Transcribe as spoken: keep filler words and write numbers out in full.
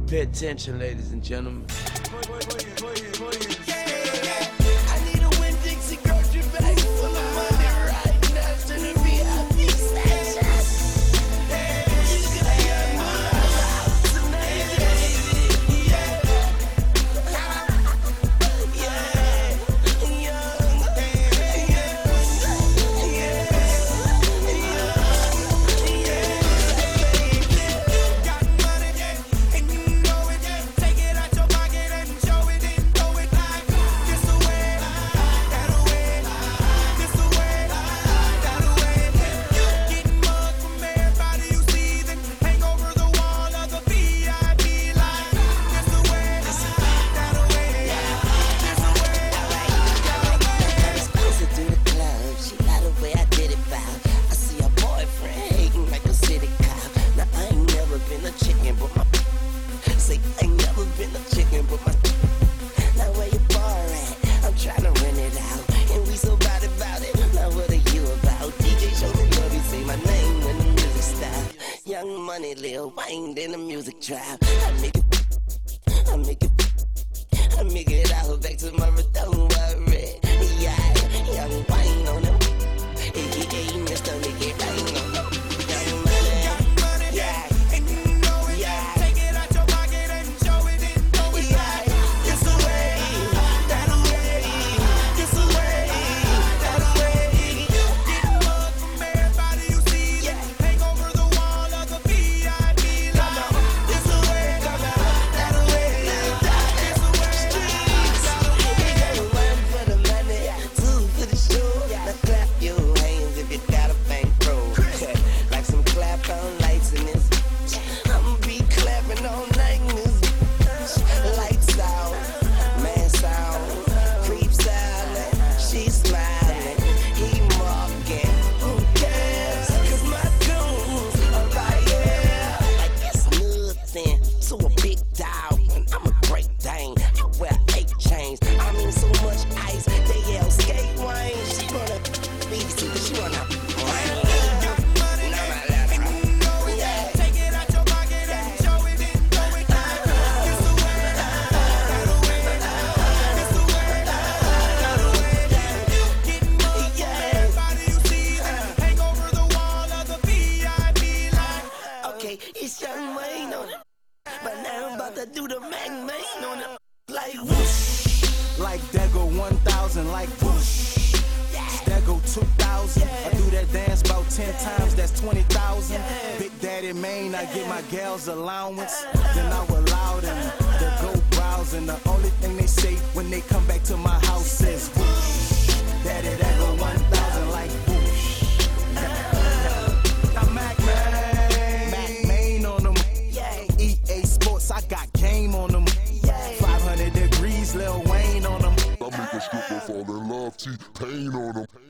Pay attention, ladies and gentlemen. Young Money, Lil Wayne, in the music trap. I make it, I make it, I make it out back to my don't worry. Yeah, Young Wayne on them. He ain't Mister Make It Rain on them. Young Money, Young Money, yeah, and you know it. Yeah, take it out your pocket and show it and throw it. Yeah, this the way, that way, this the way, that way. You get love from everybody you see. Yeah, hang over the wall of the V I P line. This the way, that way, this the way. Streets, one for the money, two for the show. Now clap your hands if you got a bankroll. Like some clap on lights in this. I'ma be clapping all night in this. Lights out, man sound, creeps out, she smiling, he mocking. Who cares? Cause my tunes are right here. Like it's nothing to a big dog, and I'm a great dane. I wear eight chains. I mean so much ice, they yell skate wine. She wanna be see, but she wanna. It's Young Wayne on it, but now I'm about to do the Mac Main on it. Like whoosh, like that go one thousand, like whoosh. That go two thousand. I do that dance about ten times, that's twenty thousand. Big Daddy Maine, I get my gals allowance. Then I will allow them to go browsing. The only thing they say when they come back to my house is whoosh. Daddy, that go one thousand, like whoosh. I'm Mac Main, Mac Main on them. E A Sports, I got game on them. five hundred degrees, Lil Wayne on them. I make a stripper fall in love, T-Pain on them.